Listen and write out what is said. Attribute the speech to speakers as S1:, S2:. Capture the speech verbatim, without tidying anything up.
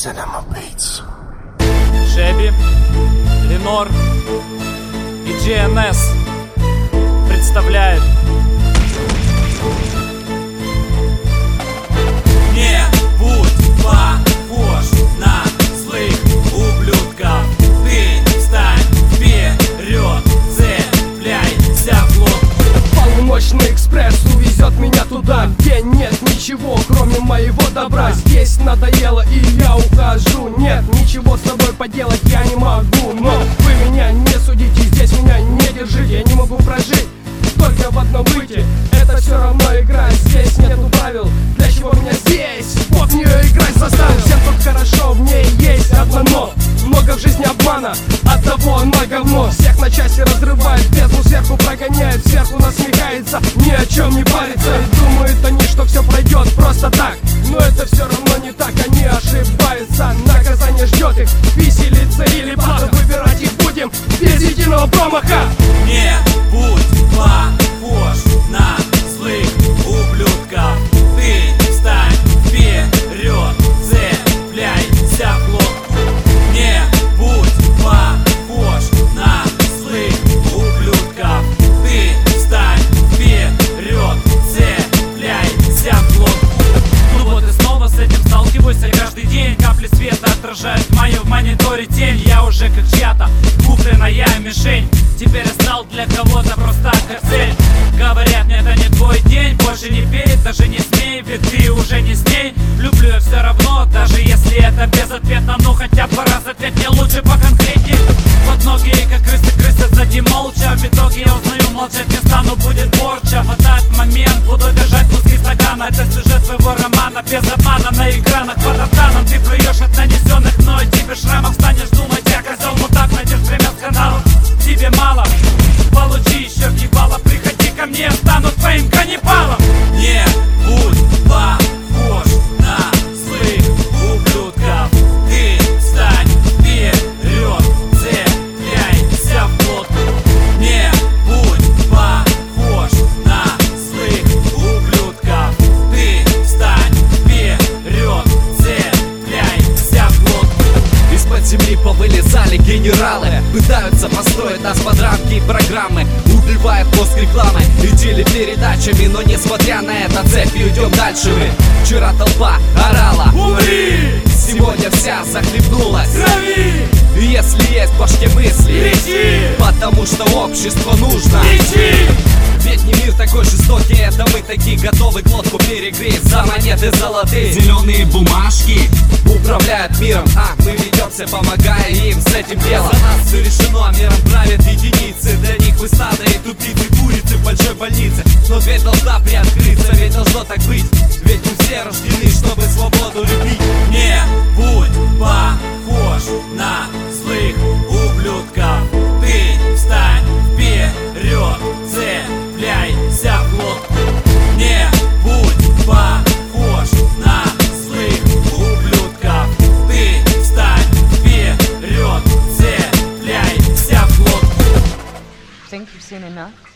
S1: Cinema-Beats.
S2: Шеби, Ленор и джи эн эс представляют. Не будь похож на злых ублюдков. Ты встань вперед, цепляйся в лодку.
S3: Полночный экспресс увезет меня туда, где нет ничего, кроме моего добра. Здесь надоело и я ухожу. Нет, ничего с тобой поделать я не могу. Но вы меня не судите, здесь меня не держите. Я не могу прожить только в одном быте. Это все равно игра, здесь нету правил. Для чего меня здесь? Вот в нее играть заставил. Всем тут хорошо, в ней есть одно но. Много в жизни обмана, оттого она говно. Всех на части разрывает, бездну сверху прогоняет, сверху насмехается, ни о чем не парится. И думают они, что все пройдет просто так. Но это все равно не так, они ошибаются. Наказание ждет их, виселица или плата. Выбирать их будем без единого промаха.
S2: Не будь похож на злых ублюдков. Ты встань вперед, цепляйся в лодку. Не будь похож на злых ублюдков. Ты встань вперед, цепляйся в лодку. Ну вот и снова с этим сталкиваюсь я каждый день. Капли света отражают мою в мониторе тень. Я уже как чья-то купленная мишень. Теперь я стал для кого-то просто как цель. Говорят мне, это не твой день, больше не пей, даже не смей, ведь ты уже не с ней. Люблю я все равно, даже если это безответно. Ну хотя бы раз ответь мне лучше поконкретней. Вот многие как крысы крысят сзади молча. В итоге я узнаю, молчать не стану, будет порча. В этот момент буду держать куски стакана. Это сюжет твоего романа, без обмана. На экранах под оптаном ты плюешь от нанесенных мной тебе шрамов. Станешь думать, я козел мудак, найдешь время с каналом. Тебе мало, получи еще въебало. Приходи ко мне, стану твоим каннибалом. Не будь похож на злых ублюдков. Ты встань вперед, цепляйся в лодку. Не будь похож на злых ублюдков. Ты встань вперед, цепляйся в лодку.
S4: Из-под земли повылезали генералы, пытаются построить нас под рамки и программы. Убивает мозг рекламы и телепередачами. Но несмотря на это, цепью идем дальше мы. Вчера толпа орала «Умри!», сегодня вся захлебнулась «Крови!». И если есть в башке мысли,
S2: кричи!
S4: Потому что общество нужно
S2: Кричи!
S4: Ведь не мир такой жестокий, это мы такие готовы глотку перегреть за монеты золотые.
S2: Зеленые бумажки
S4: управляют миром, а мы ведемся, помогая им с этим делом. За нас все решено, миром правят единицы. Для них вы стадо и тупицы, курицы в большой больнице. Но дверь должна приоткрыться, ведь должно так быть. Ведь мы все рождены, чтобы свободу любить.
S2: Не будь похож на злых ублюдков. Ты встань вперед, цепляйся в лодку. Не будь похож на злых ублюдков. Ты встань вперед, цепляйся в лодку.
S5: Think you've seen enough?